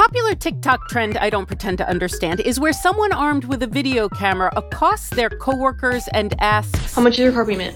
popular TikTok trend I don't pretend to understand is where someone armed with a video camera accosts their coworkers and asks, "How much is your car payment?"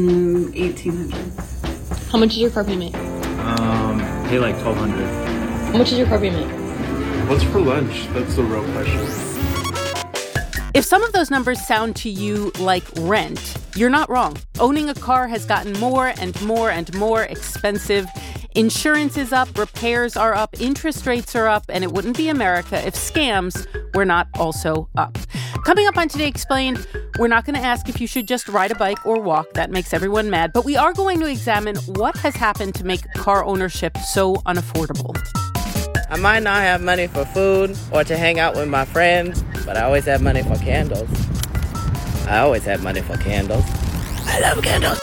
$1,800. How much is your car payment? Pay like $1,200. How much is your car payment? What's for lunch? That's the real question. If some of those numbers sound to you like rent, you're not wrong. Owning a car has gotten more and more and more expensive. Insurance is up, repairs are up, interest rates are up, and it wouldn't be America if scams were not also up. Coming up on Today Explained, we're not going to ask if you should just ride a bike or walk. That makes everyone mad. But we are going to examine what has happened to make car ownership so unaffordable. I might not have money for food or to hang out with my friends, but I always have money for candles. I always have money for candles. I love candles.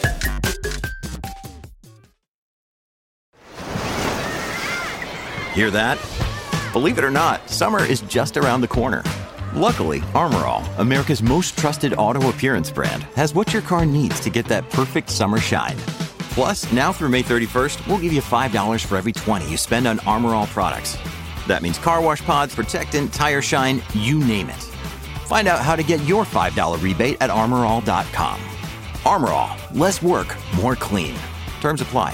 Hear that? Believe it or not, summer is just around the corner. Luckily, Armor All, America's most trusted auto appearance brand, has what your car needs to get that perfect summer shine. Plus, now through May 31st, we'll give you $5 for every $20 you spend on Armor All products. That means car wash pods, protectant, tire shine, you name it. Find out how to get your $5 rebate at armorall.com. Armor All, less work, more clean. Terms apply.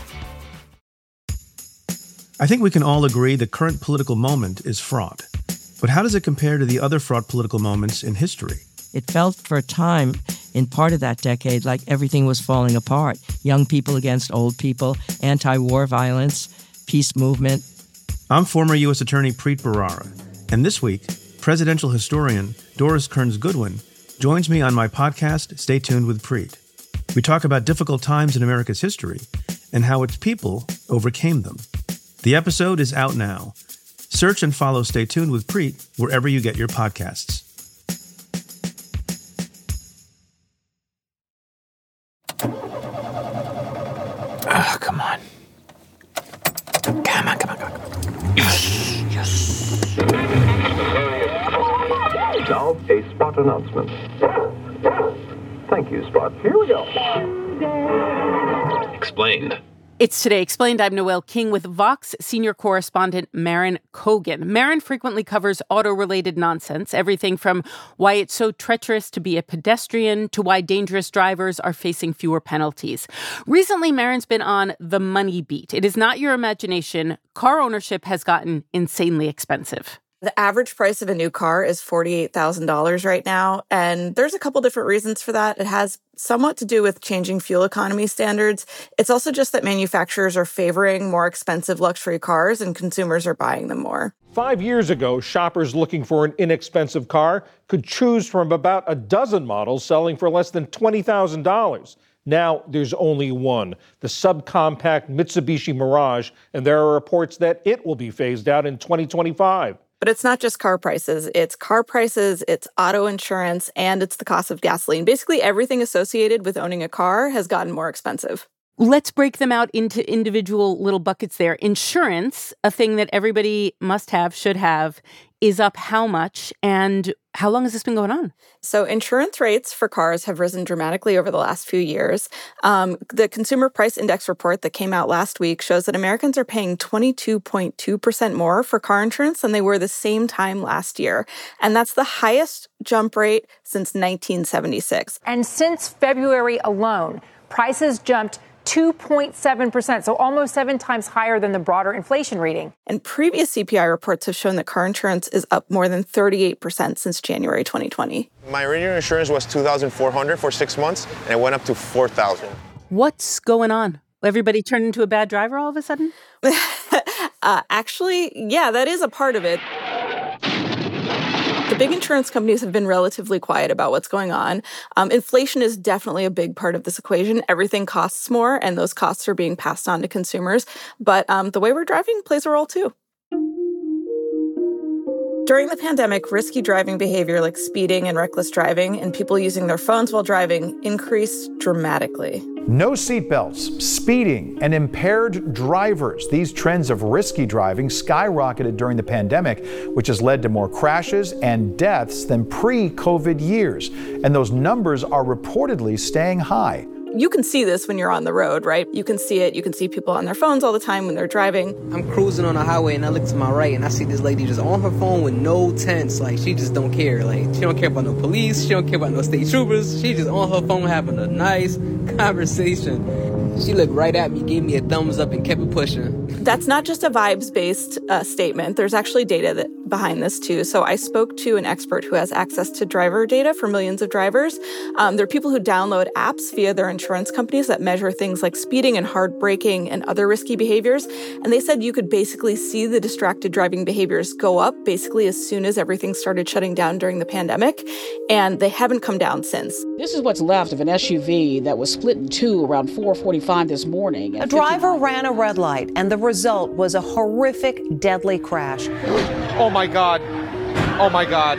I think we can all agree the current political moment is fraught. But how does it compare to the other fraught political moments in history? It felt for a time, in part of that decade, like everything was falling apart. Young people against old people, anti-war violence, peace movement. I'm former U.S. Attorney Preet Bharara, and this week, presidential historian Doris Kearns Goodwin joins me on my podcast, Stay Tuned with Preet. We talk about difficult times in America's history and how its people overcame them. The episode is out now. Search and follow Stay Tuned with Preet wherever you get your podcasts. Oh, come on. Come on. Yes. Now, a Spot announcement. Thank you, Spot. Here we go. Explained. It's Today Explained. I'm Noelle King with Vox senior correspondent Maren Kogan. Maren frequently covers auto-related nonsense, everything from why it's so treacherous to be a pedestrian to why dangerous drivers are facing fewer penalties. Recently, Maren's been on The Money Beat. It is not your imagination. Car ownership has gotten insanely expensive. The average price of a new car is $48,000 right now, and there's a couple different reasons for that. It has somewhat to do with changing fuel economy standards. It's also just that manufacturers are favoring more expensive luxury cars and consumers are buying them more. 5 years ago, shoppers looking for an inexpensive car could choose from about a dozen models selling for less than $20,000. Now there's only one, the subcompact Mitsubishi Mirage, and there are reports that it will be phased out in 2025. But it's not just car prices. It's car prices, it's auto insurance, and it's the cost of gasoline. Basically, everything associated with owning a car has gotten more expensive. Let's break them out into individual little buckets there. Insurance, a thing that everybody must have, should have, is up how much, and how long has this been going on? So insurance rates for cars have risen dramatically over the last few years. The Consumer Price Index report that came out last week shows that Americans are paying 22.2% more for car insurance than they were the same time last year. And that's the highest jump rate since 1976. And since February alone, prices jumped 2.7%, so almost 7 times higher than the broader inflation reading. And previous CPI reports have shown that car insurance is up more than 38% since January 2020. My original insurance was $2,400 for 6 months, and it went up to $4,000. What's going on? Everybody turned into a bad driver all of a sudden? Actually, yeah, that is a part of it. The big insurance companies have been relatively quiet about what's going on. Inflation is definitely a big part of this equation. Everything costs more, and those costs are being passed on to consumers. But the way we're driving plays a role, too. During the pandemic, risky driving behavior like speeding and reckless driving and people using their phones while driving increased dramatically. No seatbelts, speeding, and impaired drivers. These trends of risky driving skyrocketed during the pandemic, which has led to more crashes and deaths than pre-COVID years. And those numbers are reportedly staying high. You can see this when you're on the road, right? You can see it. You can see people on their phones all the time when they're driving. I'm cruising on the highway and I look to my right and I see this lady just on her phone with no tense. Like, she just don't care. Like, she don't care about no police. She don't care about no state troopers. She just on her phone having a nice conversation. She looked right at me, gave me a thumbs up, and kept it pushing. That's not just a vibes-based statement. There's actually data behind this, too. So I spoke to an expert who has access to driver data for millions of drivers. There are people who download apps via their insurance companies that measure things like speeding and hard braking and other risky behaviors. And they said you could basically see the distracted driving behaviors go up basically as soon as everything started shutting down during the pandemic. And they haven't come down since. This is what's left of an SUV that was split in two around 4:45 this morning. A driver ran a red light, and the result was a horrific, deadly crash. Oh, my God. Oh, my God.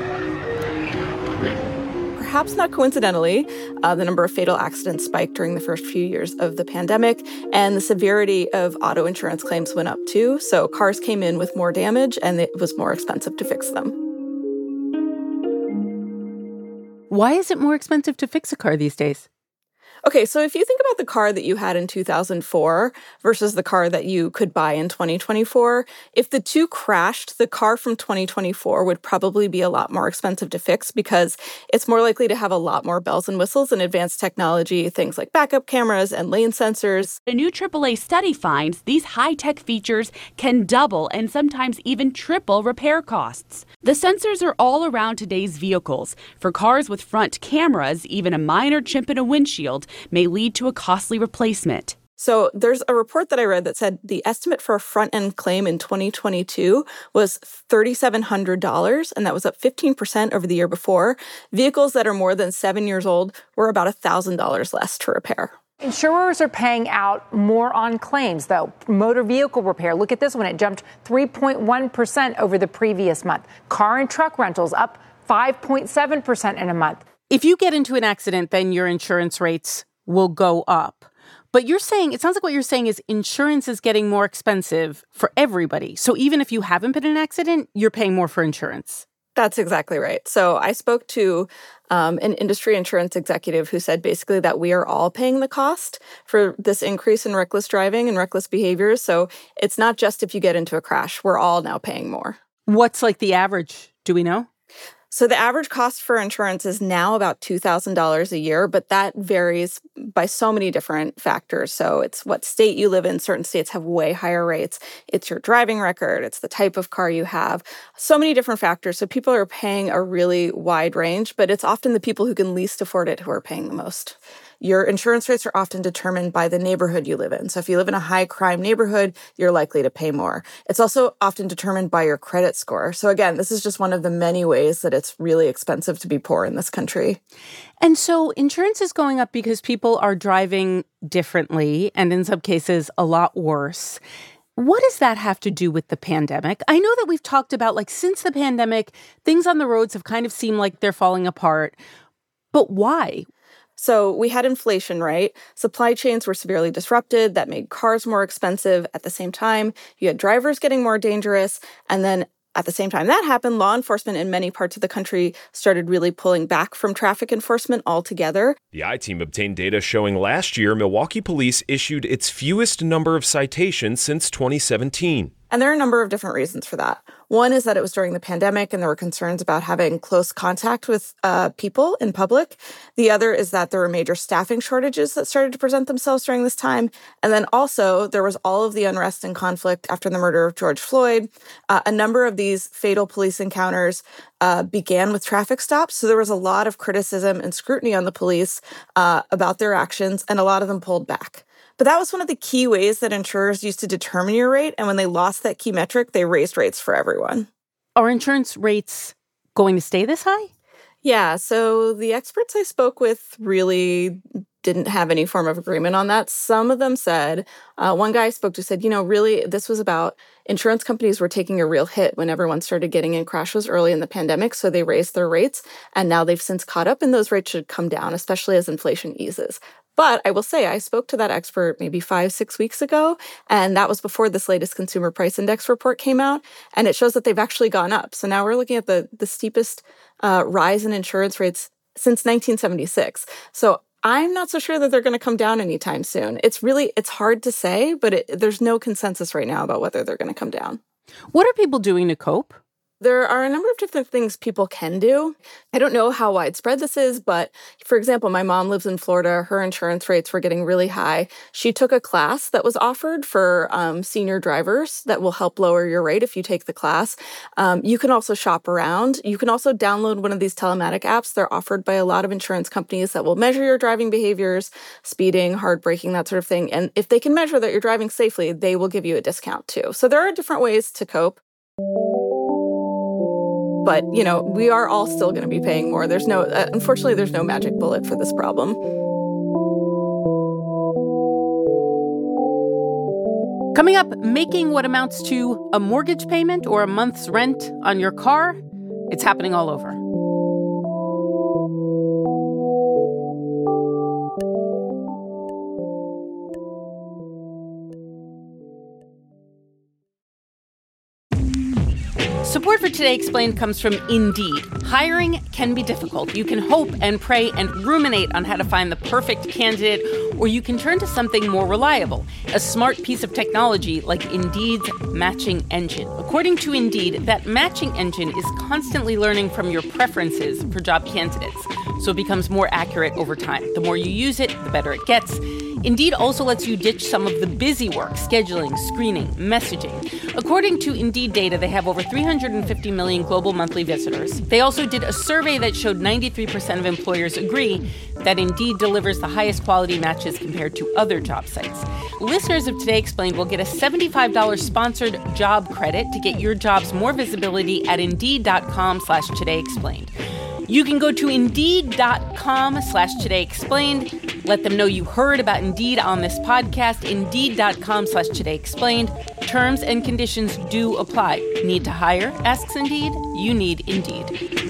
Perhaps not coincidentally, the number of fatal accidents spiked during the first few years of the pandemic, and the severity of auto insurance claims went up, too. So cars came in with more damage, and it was more expensive to fix them. Why is it more expensive to fix a car these days? Okay, so if you think about the car that you had in 2004 versus the car that you could buy in 2024, if the two crashed, the car from 2024 would probably be a lot more expensive to fix because it's more likely to have a lot more bells and whistles and advanced technology, things like backup cameras and lane sensors. A new AAA study finds these high-tech features can double and sometimes even triple repair costs. The sensors are all around today's vehicles. For cars with front cameras, even a minor chip in a windshield may lead to a costly replacement. So there's a report that I read that said the estimate for a front-end claim in 2022 was $3,700, and that was up 15% over the year before. Vehicles that are more than 7 years old were about $1,000 less to repair. Insurers are paying out more on claims, though. Motor vehicle repair, look at this one. It jumped 3.1% over the previous month. Car and truck rentals up 5.7% in a month. If you get into an accident, then your insurance rates will go up. But you're saying, it sounds like what you're saying is insurance is getting more expensive for everybody. So even if you haven't been in an accident, you're paying more for insurance. That's exactly right. So I spoke to an industry insurance executive who said basically that we are all paying the cost for this increase in reckless driving and reckless behaviors. So it's not just if you get into a crash. We're all now paying more. What's like the average? Do we know? So the average cost for insurance is now about $2,000 a year, but that varies by so many different factors. So it's what state you live in. Certain states have way higher rates. It's your driving record. It's the type of car you have. So many different factors. So people are paying a really wide range, but it's often the people who can least afford it who are paying the most. Your insurance rates are often determined by the neighborhood you live in. So if you live in a high crime neighborhood, you're likely to pay more. It's also often determined by your credit score. So again, this is just one of the many ways that it's really expensive to be poor in this country. And so insurance is going up because people are driving differently and in some cases a lot worse. What does that have to do with the pandemic? I know that we've talked about, like, since the pandemic, things on the roads have kind of seemed like they're falling apart. But why? So we had inflation, right? Supply chains were severely disrupted. That made cars more expensive. At the same time, you had drivers getting more dangerous. And then at the same time that happened, law enforcement in many parts of the country started really pulling back from traffic enforcement altogether. The I-Team obtained data showing last year Milwaukee police issued its fewest number of citations since 2017. And there are a number of different reasons for that. One is that it was during the pandemic and there were concerns about having close contact with people in public. The other is that there were major staffing shortages that started to present themselves during this time. And then also there was all of the unrest and conflict after the murder of George Floyd. A number of these fatal police encounters began with traffic stops. So there was a lot of criticism and scrutiny on the police about their actions, and a lot of them pulled back. But that was one of the key ways that insurers used to determine your rate. And when they lost that key metric, they raised rates for everyone. Are insurance rates going to stay this high? Yeah. So the experts I spoke with really didn't have any form of agreement on that. Some of them said, one guy I spoke to said, really, this was about insurance companies were taking a real hit when everyone started getting in crashes early in the pandemic. So they raised their rates. And now they've since caught up, and those rates should come down, especially as inflation eases. But I will say I spoke to that expert maybe 5-6 weeks ago, and that was before this latest Consumer Price Index report came out, and it shows that they've actually gone up. So now we're looking at the steepest rise in insurance rates since 1976. So I'm not so sure that they're going to come down anytime soon. It's hard to say, but there's no consensus right now about whether they're going to come down. What are people doing to cope? There are a number of different things people can do. I don't know how widespread this is, but for example, my mom lives in Florida. Her insurance rates were getting really high. She took a class that was offered for senior drivers that will help lower your rate if you take the class. You can also shop around. You can also download one of these telematic apps. They're offered by a lot of insurance companies that will measure your driving behaviors, speeding, hard braking, that sort of thing. And if they can measure that you're driving safely, they will give you a discount too. So there are different ways to cope. But, we are all still going to be paying more. Unfortunately, there's no magic bullet for this problem. Coming up, making what amounts to a mortgage payment or a month's rent on your car. It's happening all over. Support for Today Explained comes from Indeed. Hiring can be difficult. You can hope and pray and ruminate on how to find the perfect candidate, or you can turn to something more reliable, a smart piece of technology like Indeed's matching engine. According to Indeed, that matching engine is constantly learning from your preferences for job candidates, so it becomes more accurate over time. The more you use it, the better it gets. Indeed also lets you ditch some of the busy work, scheduling, screening, messaging. According to Indeed data, they have over 350 million global monthly visitors. They also did a survey that showed 93% of employers agree that Indeed delivers the highest quality matches compared to other job sites. Listeners of Today Explained will get a $75 sponsored job credit to get your jobs more visibility at Indeed.com/todayexplained. You can go to Indeed.com/todayexplained. Let them know you heard about Indeed on this podcast. Indeed.com/todayexplained. Terms and conditions do apply. Need to hire? Asks Indeed. You need Indeed.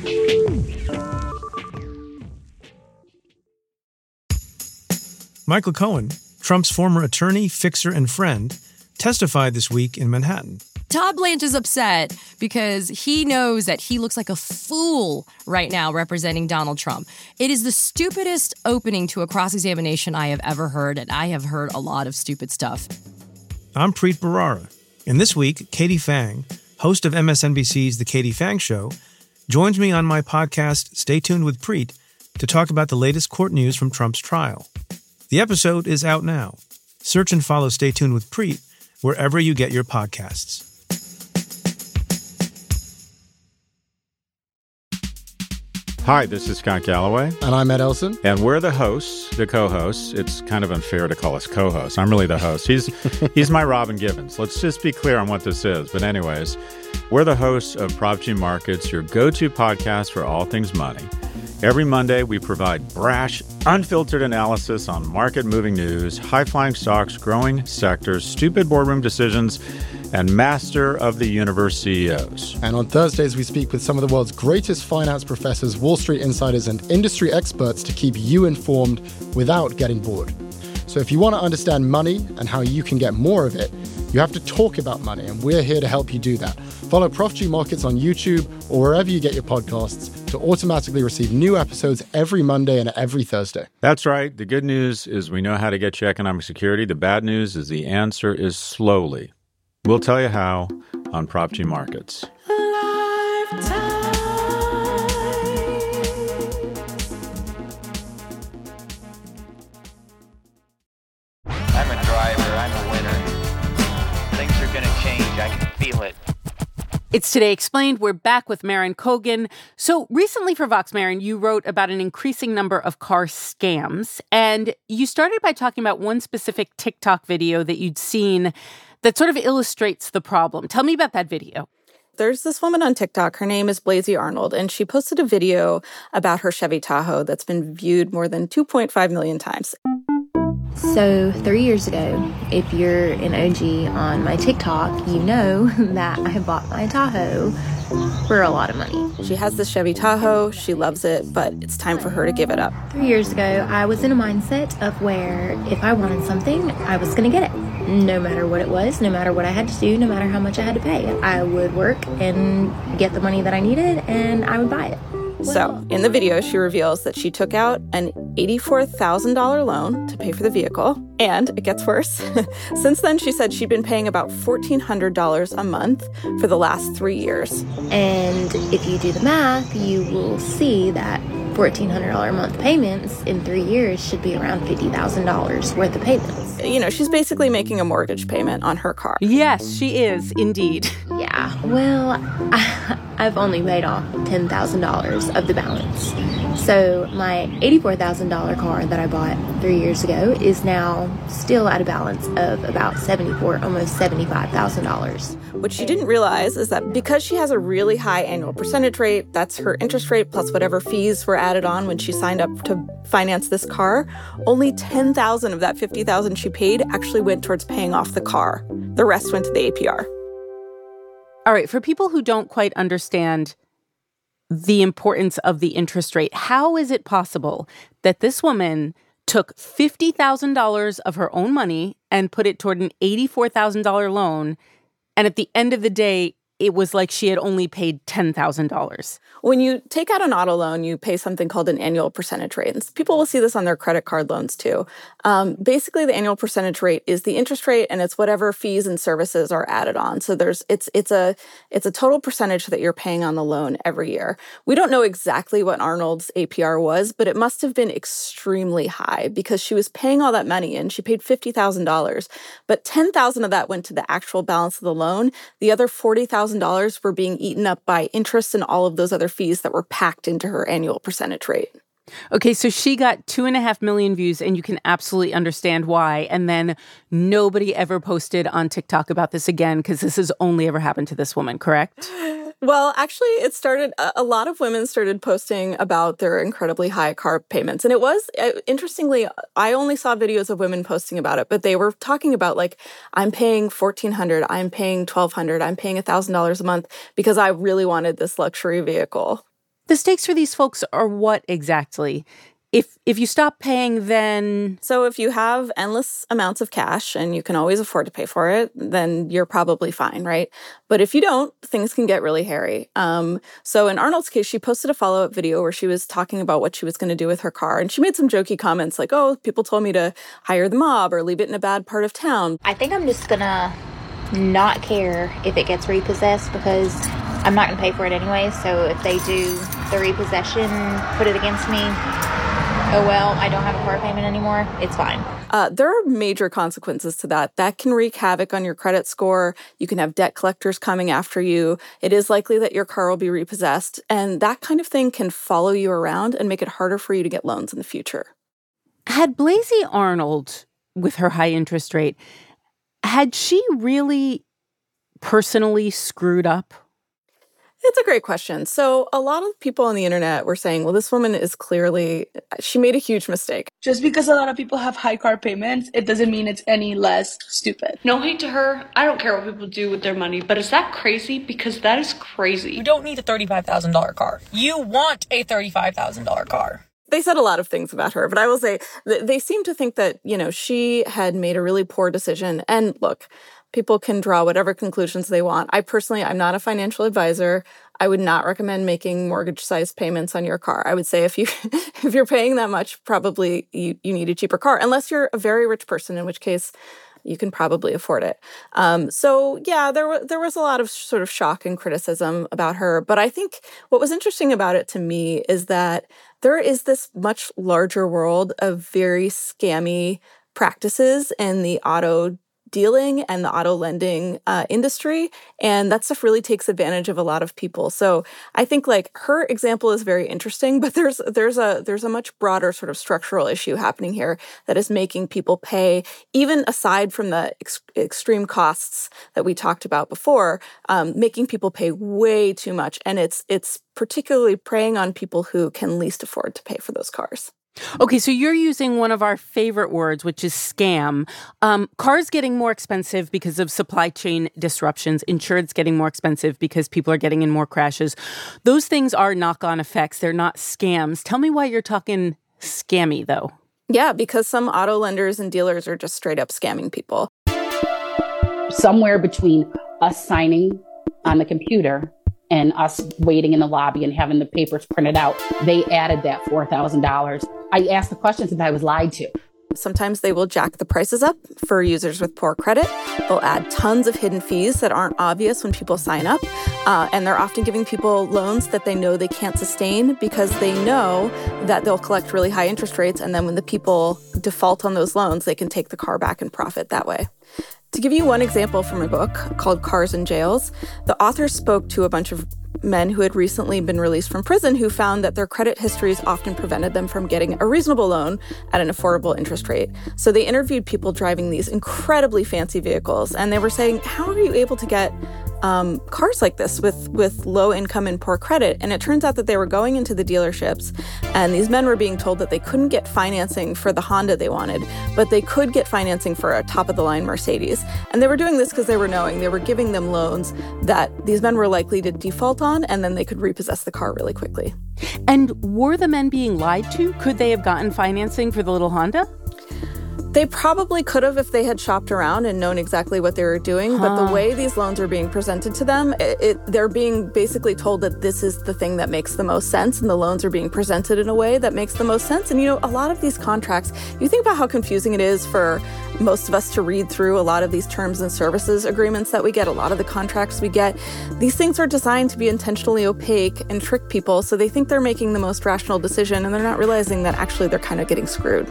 Michael Cohen, Trump's former attorney, fixer, and friend, testified this week in Manhattan. Todd Blanche is upset because he knows that he looks like a fool right now representing Donald Trump. It is the stupidest opening to a cross-examination I have ever heard, and I have heard a lot of stupid stuff. I'm Preet Bharara, and this week, Katie Phang, host of MSNBC's The Katie Phang Show, joins me on my podcast, Stay Tuned with Preet, to talk about the latest court news from Trump's trial. The episode is out now. Search and follow Stay Tuned with Preet wherever you get your podcasts. Hi, this is Scott Galloway. And I'm Ed Elson. And we're the hosts, the co-hosts. It's kind of unfair to call us co-hosts. I'm really the host. He's my Robin Givens. Let's just be clear on what this is. But anyways, we're the hosts of Prop G Markets, your go-to podcast for all things money. Every Monday, we provide brash, unfiltered analysis on market-moving news, high-flying stocks, growing sectors, stupid boardroom decisions, and master of the universe CEOs. And on Thursdays, we speak with some of the world's greatest finance professors, Wall Street insiders, and industry experts to keep you informed without getting bored. So if you want to understand money and how you can get more of it, you have to talk about money, and we're here to help you do that. Follow Prof G Markets on YouTube or wherever you get your podcasts to automatically receive new episodes every Monday and every Thursday. That's right. The good news is we know how to get you economic security. The bad news is the answer is slowly. We'll tell you how on Prop G Markets. I'm a driver. I'm a winner. Things are going to change. I can feel it. It's Today Explained. We're back with Maren Kogan. So recently for Vox, Maren, you wrote about an increasing number of car scams. And you started by talking about one specific TikTok video that you'd seen that sort of illustrates the problem. Tell me about that video. There's this woman on TikTok. Her name is Blasey Arnold, and she posted a video about her Chevy Tahoe that's been viewed more than 2.5 million times. So 3 years ago, if you're an OG on my TikTok, you know that I bought my Tahoe for a lot of money. She has this Chevy Tahoe. She loves it, but it's time for her to give it up. 3 years ago, I was in a mindset of where if I wanted something, I was going to get it. No matter what it was, no matter what I had to do, no matter how much I had to pay. I would work and get the money that I needed, and I would buy it. So, in the video, she reveals that she took out an $84,000 loan to pay for the vehicle. And it gets worse. Since then, she said she'd been paying about $1,400 a month for the last 3 years. And if you do the math, you will see that $1,400 a month payments in 3 years should be around $50,000 worth of payments. You know, she's basically making a mortgage payment on her car. Yes, she is, indeed. Yeah, well, I've only paid off $10,000 of the balance. So my $84,000 car that I bought 3 years ago is now still at a balance of about almost $75,000. What she didn't realize is that because she has a really high annual percentage rate, that's her interest rate plus whatever fees were added on when she signed up to finance this car, only $10,000 of that $50,000 she paid actually went towards paying off the car. The rest went to the APR. All right, for people who don't quite understand the importance of the interest rate, how is it possible that this woman took $50,000 of her own money and put it toward an $84,000 loan, and at the end of the day, it was like she had only paid $10,000? When you take out an auto loan, you pay something called an annual percentage rate. And people will see this on their credit card loans too. Basically, the annual percentage rate is the interest rate, and it's whatever fees and services are added on. So it's a total percentage that you're paying on the loan every year. We don't know exactly what Arnold's APR was, but it must have been extremely high because she was paying all that money in. She paid $50,000, but $10,000 of that went to the actual balance of the loan. The other $40,000 were being eaten up by interest and all of those other fees that were packed into her annual percentage rate. Okay, so she got 2.5 million views, and you can absolutely understand why. And then nobody ever posted on TikTok about this again because this has only ever happened to this woman, correct? Well, actually, it started, a lot of women started posting about their incredibly high car payments. And it was, interestingly, I only saw videos of women posting about it, but they were talking about, like, I'm paying $1,400, I'm paying $1,200, I'm paying $1,000 a month because I really wanted this luxury vehicle. The stakes for these folks are what exactly? If you stop paying, then... So if you have endless amounts of cash and you can always afford to pay for it, then you're probably fine, right? But if you don't, things can get really hairy. So in Arnold's case, she posted a follow-up video where she was talking about what she was going to do with her car. And she made some jokey comments like, oh, people told me to hire the mob or leave it in a bad part of town. I think I'm just gonna not care if it gets repossessed because I'm not gonna pay for it anyway. So if they do the repossession, put it against me, oh, well, I don't have a car payment anymore. It's fine. There are major consequences to that. That can wreak havoc on your credit score. You can have debt collectors coming after you. It is likely that your car will be repossessed. And that kind of thing can follow you around and make it harder for you to get loans in the future. Had Blasey Arnold, with her high interest rate, had she really personally screwed up? It's a great question. So a lot of people on the internet were saying, well, this woman is clearly, she made a huge mistake. Just because a lot of people have high car payments, it doesn't mean it's any less stupid. No hate to her. I don't care what people do with their money, but is that crazy? Because that is crazy. You don't need a $35,000 car. You want a $35,000 car. They said a lot of things about her, but I will say they seem to think that, you know, she had made a really poor decision. And look, people can draw whatever conclusions they want. I'm not a financial advisor. I would not recommend making mortgage-sized payments on your car. I would say if you're paying that much, probably you need a cheaper car, unless you're a very rich person, in which case you can probably afford it. So yeah, there was a lot of sort of shock and criticism about her. But I think what was interesting about it to me is that there is this much larger world of very scammy practices in the auto dealing and the auto lending industry. And that stuff really takes advantage of a lot of people. So I think like her example is very interesting, but there's a much broader sort of structural issue happening here that is making people pay, even aside from the extreme costs that we talked about before, making people pay way too much. And it's particularly preying on people who can least afford to pay for those cars. Okay, so you're using one of our favorite words, which is scam. Cars getting more expensive because of supply chain disruptions. Insurance getting more expensive because people are getting in more crashes. Those things are knock-on effects. They're not scams. Tell me why you're talking scammy, though. Yeah, because some auto lenders and dealers are just straight up scamming people. Somewhere between us signing on the computer and us waiting in the lobby and having the papers printed out, they added that $4,000 I asked the questions and I was lied to. Sometimes they will jack the prices up for users with poor credit. They'll add tons of hidden fees that aren't obvious when people sign up. And they're often giving people loans that they know they can't sustain because they know that they'll collect really high interest rates. And then when the people default on those loans, they can take the car back and profit that way. To give you one example from a book called Cars and Jails, the author spoke to a bunch of men who had recently been released from prison who found that their credit histories often prevented them from getting a reasonable loan at an affordable interest rate. So they interviewed people driving these incredibly fancy vehicles, and they were saying, how are you able to get cars like this with low income and poor credit? And it turns out that they were going into the dealerships, and these men were being told that they couldn't get financing for the Honda they wanted, but they could get financing for a top-of-the-line Mercedes. And they were doing this because they were knowing they were giving them loans that these men were likely to default on, and then they could repossess the car really quickly. And were the men being lied to? Could they have gotten financing for the little Honda? They probably could have if they had shopped around and known exactly what they were doing. But the way these loans are being presented to them, they're being basically told that this is the thing that makes the most sense. And the loans are being presented in a way that makes the most sense. And, a lot of these contracts, you think about how confusing it is for most of us to read through a lot of these terms and services agreements that we get, a lot of the contracts we get. These things are designed to be intentionally opaque and trick people. So they think they're making the most rational decision, and they're not realizing that actually they're kind of getting screwed.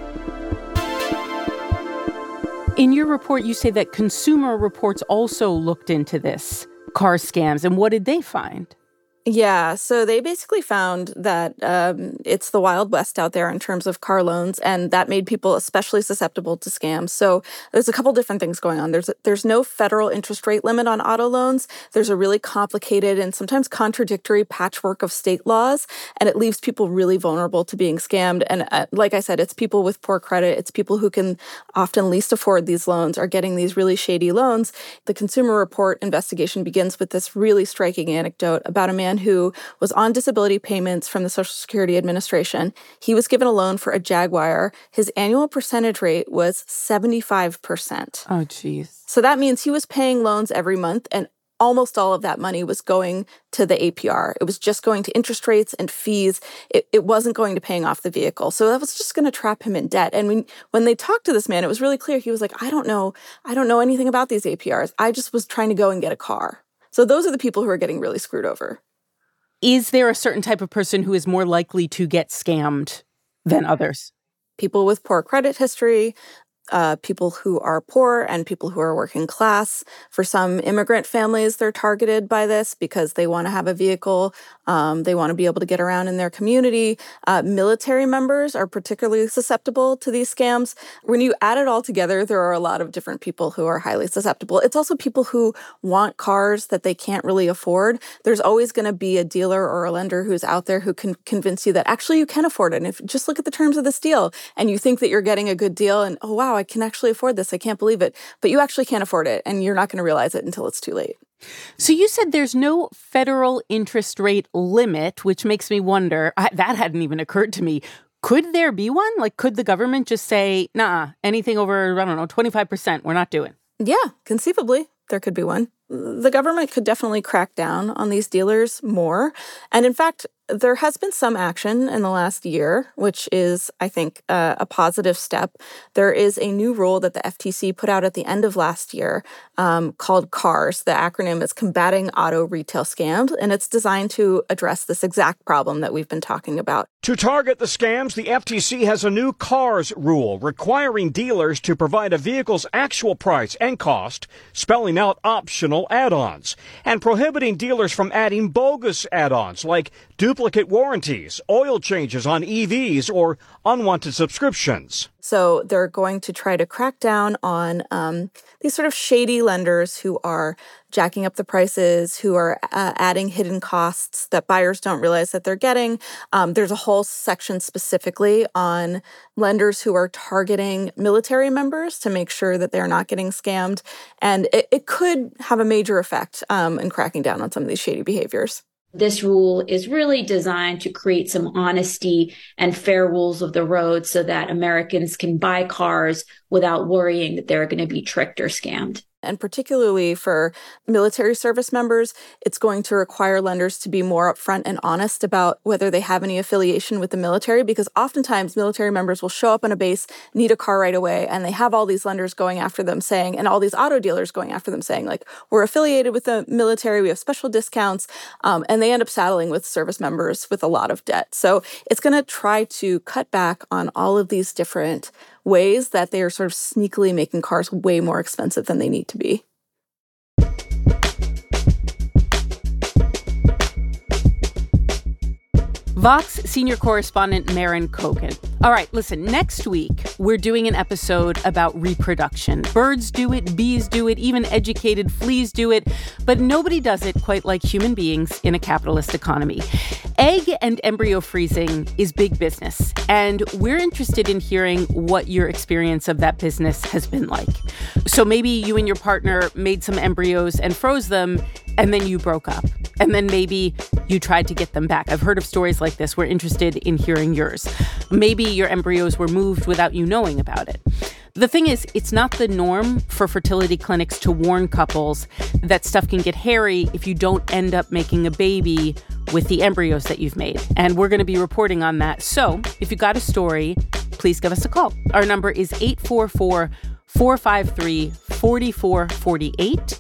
In your report, you say that Consumer Reports also looked into this car scams. And what did they find? Yeah, so they basically found that it's the Wild West out there in terms of car loans, and that made people especially susceptible to scams. So there's a couple different things going on. There's no federal interest rate limit on auto loans. There's a really complicated and sometimes contradictory patchwork of state laws, and it leaves people really vulnerable to being scammed. And like I said, it's people with poor credit. It's people who can often least afford these loans are getting these really shady loans. The Consumer Report investigation begins with this really striking anecdote about a man who was on disability payments from the Social Security Administration. He was given a loan for a Jaguar. His annual percentage rate was 75%. Oh, geez. So that means he was paying loans every month, and almost all of that money was going to the APR. It was just going to interest rates and fees. It wasn't going to paying off the vehicle. So that was just going to trap him in debt. And when they talked to this man, it was really clear. He was like, I don't know anything about these APRs. I just was trying to go and get a car. So those are the people who are getting really screwed over. Is there a certain type of person who is more likely to get scammed than others? People with poor credit history, people who are poor, and people who are working class. For some immigrant families, they're targeted by this because they want to have a vehicle. They want to be able to get around in their community. Military members are particularly susceptible to these scams. When you add it all together, there are a lot of different people who are highly susceptible. It's also people who want cars that they can't really afford. There's always going to be a dealer or a lender who's out there who can convince you that actually you can afford it. And if just look at the terms of this deal and you think that you're getting a good deal and, oh, wow, I can actually afford this. I can't believe it. But you actually can't afford it, and you're not going to realize it until it's too late. So you said there's no federal interest rate limit, which makes me wonder, that hadn't even occurred to me. Could there be one? Like, could the government just say, nah, anything over, 25%, we're not doing? Yeah, conceivably, there could be one. The government could definitely crack down on these dealers more. And in fact, there has been some action in the last year, which is, I think, a positive step. There is a new rule that the FTC put out at the end of last year called CARS. The acronym is Combating Auto Retail Scams, and it's designed to address this exact problem that we've been talking about. To target the scams, the FTC has a new CARS rule requiring dealers to provide a vehicle's actual price and cost, spelling out optional add-ons, and prohibiting dealers from adding bogus add-ons like duplicate warranties, oil changes on EVs, or unwanted subscriptions. So they're going to try to crack down on these sort of shady lenders who are jacking up the prices, who are adding hidden costs that buyers don't realize that they're getting. There's a whole section specifically on lenders who are targeting military members to make sure that they're not getting scammed. And it could have a major effect in cracking down on some of these shady behaviors. This rule is really designed to create some honesty and fair rules of the road so that Americans can buy cars without worrying that they're going to be tricked or scammed. And particularly for military service members, it's going to require lenders to be more upfront and honest about whether they have any affiliation with the military, because oftentimes military members will show up on a base, need a car right away, and they have all these lenders going after them saying, and all these auto dealers going after them saying, like, we're affiliated with the military, we have special discounts, and they end up saddling with service members with a lot of debt. So it's going to try to cut back on all of these different ways that they are sort of sneakily making cars way more expensive than they need to be. Vox senior correspondent Maren Kogan. All right, listen, next week, we're doing an episode about reproduction. Birds do it, bees do it, even educated fleas do it, but nobody does it quite like human beings in a capitalist economy. Egg and embryo freezing is big business, and we're interested in hearing what your experience of that business has been like. So maybe you and your partner made some embryos and froze them, and then you broke up. And then maybe you tried to get them back. I've heard of stories like this. We're interested in hearing yours. Maybe your embryos were moved without you knowing about it. The thing is, it's not the norm for fertility clinics to warn couples that stuff can get hairy if you don't end up making a baby with the embryos that you've made. And we're going to be reporting on that. So if you got a story, please give us a call. Our number is 844-453-4448,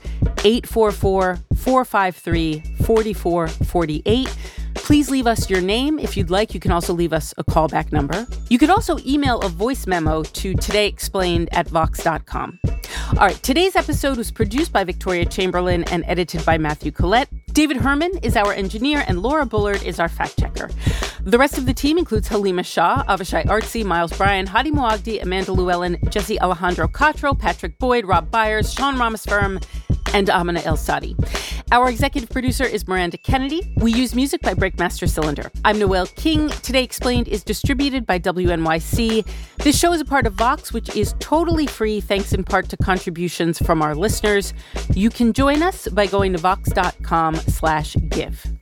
844-453-4448. Please leave us your name. If you'd like, you can also leave us a callback number. You could also email a voice memo to todayexplained@vox.com. All right, today's episode was produced by Victoria Chamberlain and edited by Matthew Collette. David Herman is our engineer, and Laura Bullard is our fact checker. The rest of the team includes Halima Shah, Avishai Artsy, Miles Bryan, Hadi Moagdi, Amanda Llewellyn, Jesse Alejandro Cottrell, Patrick Boyd, Rob Byers, Sean Ramaswamy, and Amina El-Sadi. Our executive producer is Miranda Kennedy. We use music by Breakmaster Cylinder. I'm Noelle King. Today Explained is distributed by WNYC. This show is a part of Vox, which is totally free, thanks in part to contributions from our listeners. You can join us by going to vox.com/give.